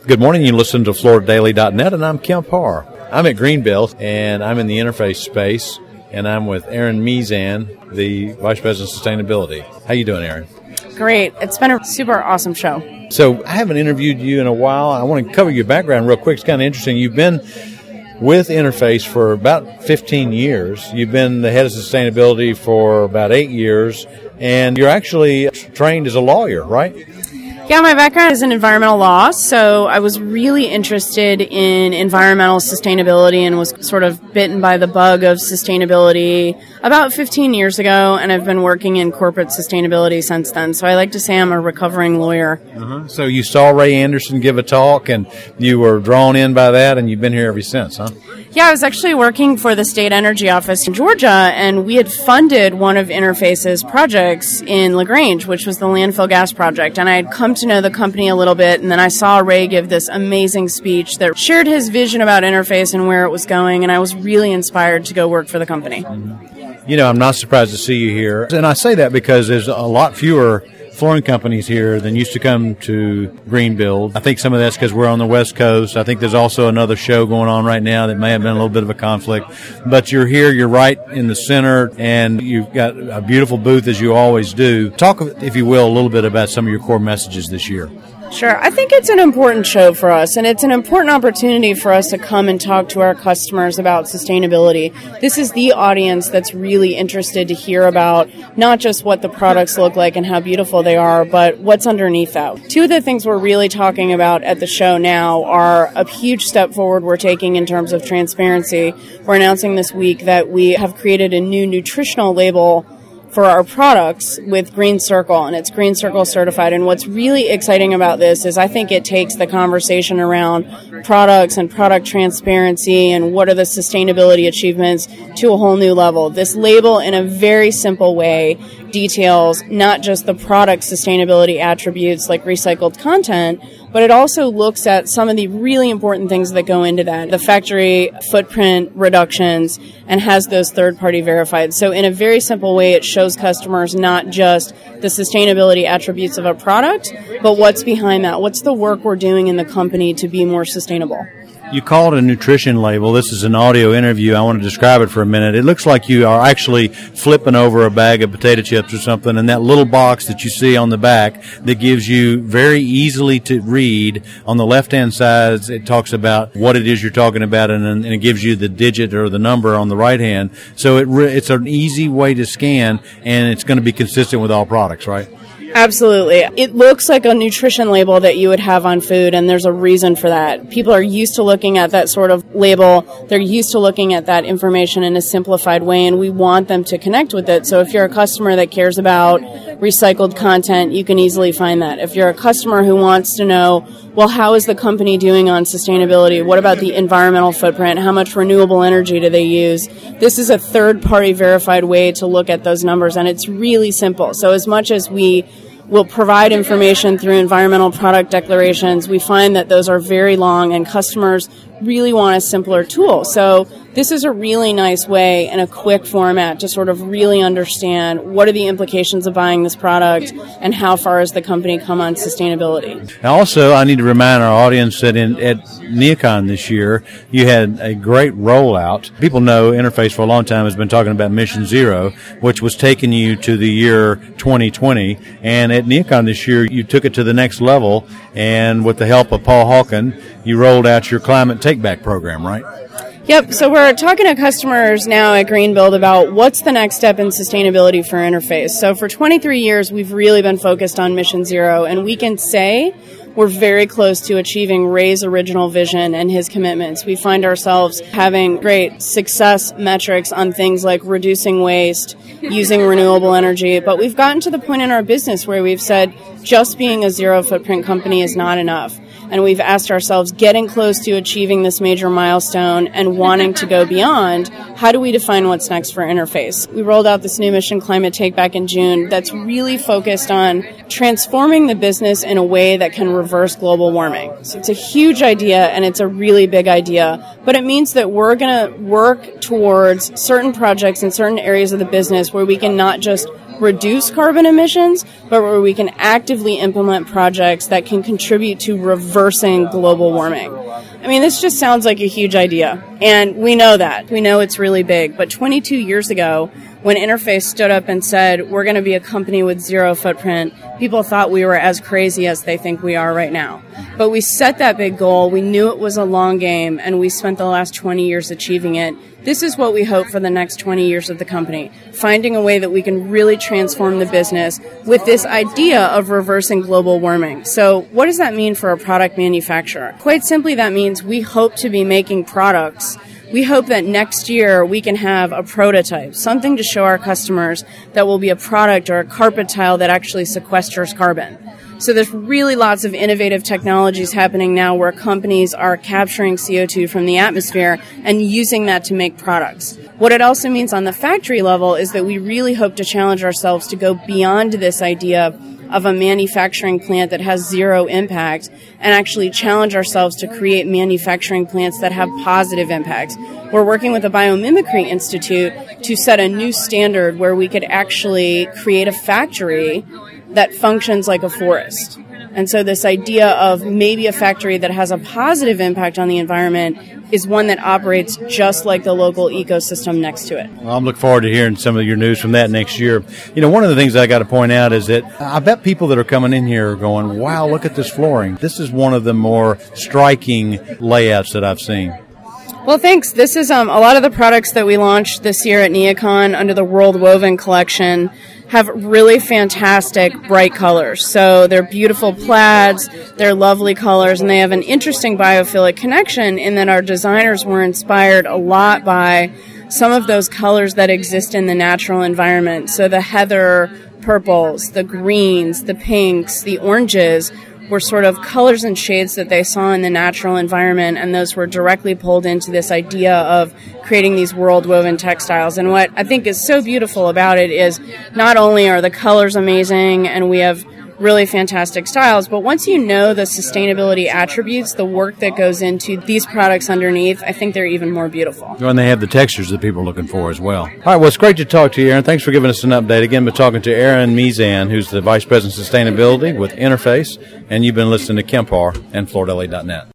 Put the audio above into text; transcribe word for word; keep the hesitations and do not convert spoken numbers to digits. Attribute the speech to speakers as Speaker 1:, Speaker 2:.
Speaker 1: Good morning. You listen to Florida Daily dot net, and I'm Kemp Harr. I'm at Greenbuild, and I'm in the interface space, and I'm with Erin Meezan, the Vice President of Sustainability. How you doing, Erin?
Speaker 2: Great. It's been a super awesome show.
Speaker 1: So I haven't interviewed you in a while. I want to cover your background real quick. It's kind of interesting. You've been with Interface for about fifteen years. You've been the head of sustainability for about eight years, and you're actually trained as a lawyer, right?
Speaker 2: Yeah, my background is in environmental law, so I was really interested in environmental sustainability and was sort of bitten by the bug of sustainability about fifteen years ago, and I've been working in corporate sustainability since then. So I like to say I'm a recovering lawyer.
Speaker 1: Uh-huh. So you saw Ray Anderson give a talk, and you were drawn in by that, and you've been here ever since, huh?
Speaker 2: Yeah, I was actually working for the State Energy Office in Georgia, and we had funded one of Interface's projects in LaGrange, which was the landfill gas project, and I had come to know the company a little bit, and then I saw Ray give this amazing speech that shared his vision about Interface and where it was going, and I was really inspired to go work for the company.
Speaker 1: Mm-hmm. You know, I'm not surprised to see you here, and I say that because there's a lot fewer flooring companies here than used to come to Greenbuild. I think some of that's because we're on the West Coast. I think there's also another show going on right now that may have been a little bit of a conflict. But you're here, you're right in the center, and you've got a beautiful booth as you always do. Talk, if you will, a little bit about some of your core messages this year.
Speaker 2: Sure. I think it's an important show for us, and it's an important opportunity for us to come and talk to our customers about sustainability. This is the audience that's really interested to hear about not just what the products look like and how beautiful they are, but what's underneath that. Two of the things we're really talking about at the show now are a huge step forward we're taking in terms of transparency. We're announcing this week that we have created a new nutritional label for our products with Green Circle, and it's Green Circle certified. And what's really exciting about this is I think it takes the conversation around products and product transparency and what are the sustainability achievements to a whole new level. This label, in a very simple way, details not just the product sustainability attributes like recycled content, but it also looks at some of the really important things that go into that, the factory footprint reductions, and has those third-party verified. So in a very simple way, it shows customers not just the sustainability attributes of a product, but what's behind that. What's the work we're doing in the company to be more sustainable?
Speaker 1: You call it a nutrition label. This is an audio interview. I want to describe it for a minute. It looks like you are actually flipping over a bag of potato chips or something, and that little box that you see on the back that gives you very easily to read on the left-hand side, it talks about what it is you're talking about, and, and it gives you the digit or the number on the right hand. So it re- it's an easy way to scan, and it's going to be consistent with all products, right?
Speaker 2: Absolutely. It looks like a nutrition label that you would have on food, and there's a reason for that. People are used to looking at that sort of label. They're used to looking at that information in a simplified way, and we want them to connect with it. So if you're a customer that cares about recycled content, you can easily find that. If you're a customer who wants to know, well, how is the company doing on sustainability? What about the environmental footprint? How much renewable energy do they use? This is a third-party verified way to look at those numbers, and it's really simple. So as much as we will provide information through environmental product declarations, we find that those are very long, and customers really want a simpler tool. So this is a really nice way in a quick format to sort of really understand what are the implications of buying this product and how far has the company come on sustainability.
Speaker 1: Now also, I need to remind our audience that in, at NeoCon this year, you had a great rollout. People know Interface for a long time has been talking about Mission Zero, which was taking you to the year twenty twenty. And at NeoCon this year, you took it to the next level, and with the help of Paul Hawken, you rolled out your Climate Take-Back program, right?
Speaker 2: Yep, so we're talking to customers now at Greenbuild about what's the next step in sustainability for Interface. So for twenty-three years, we've really been focused on Mission Zero, and we can say we're very close to achieving Ray's original vision and his commitments. We find ourselves having great success metrics on things like reducing waste, using renewable energy, but we've gotten to the point in our business where we've said just being a zero footprint company is not enough. And we've asked ourselves, getting close to achieving this major milestone and wanting to go beyond, how do we define what's next for Interface? We rolled out this new mission, Climate Take Back, in June that's really focused on transforming the business in a way that can reverse global warming. So it's a huge idea, and it's a really big idea, but it means that we're going to work towards certain projects in certain areas of the business where we can not just reduce carbon emissions, but where we can actively implement projects that can contribute to reversing global warming. I mean, this just sounds like a huge idea, and we know that. We know it's really big. But twenty-two years ago, when Interface stood up and said, we're going to be a company with zero footprint, people thought we were as crazy as they think we are right now. But we set that big goal. We knew it was a long game, and we spent the last twenty years achieving it. This is what we hope for the next twenty years of the company, finding a way that we can really transform the business with this idea of reversing global warming. So what does that mean for a product manufacturer? Quite simply, that means we hope to be making products. We hope that next year we can have a prototype, something to show our customers that will be a product or a carpet tile that actually sequesters carbon. So there's really lots of innovative technologies happening now where companies are capturing C O two from the atmosphere and using that to make products. What it also means on the factory level is that we really hope to challenge ourselves to go beyond this idea of a manufacturing plant that has zero impact and actually challenge ourselves to create manufacturing plants that have positive impacts. We're working with the Biomimicry Institute to set a new standard where we could actually create a factory that functions like a forest. And so this idea of maybe a factory that has a positive impact on the environment is one that operates just like the local ecosystem next to it.
Speaker 1: Well, I'm looking forward to hearing some of your news from that next year. You know, one of the things I got to point out is that I bet people that are coming in here are going, wow, look at this flooring. This is one of the more striking layouts that I've seen.
Speaker 2: Well, thanks. This is um, a lot of the products that we launched this year at NeoCon under the World Woven collection have really fantastic bright colors. So they're beautiful plaids, they're lovely colors, and they have an interesting biophilic connection in that our designers were inspired a lot by some of those colors that exist in the natural environment. So the heather purples, the greens, the pinks, the oranges were sort of colors and shades that they saw in the natural environment, and those were directly pulled into this idea of creating these world-woven textiles. And what I think is so beautiful about it is not only are the colors amazing and we have really fantastic styles, but once you know the sustainability attributes, the work that goes into these products underneath, I think they're even more beautiful.
Speaker 1: And they have the textures that people are looking for as well. All right, well, it's great to talk to you, Erin. Thanks for giving us an update. Again, we're talking to Erin Meezan, who's the Vice President of Sustainability with Interface, and you've been listening to Kempar and Florida L A dot net.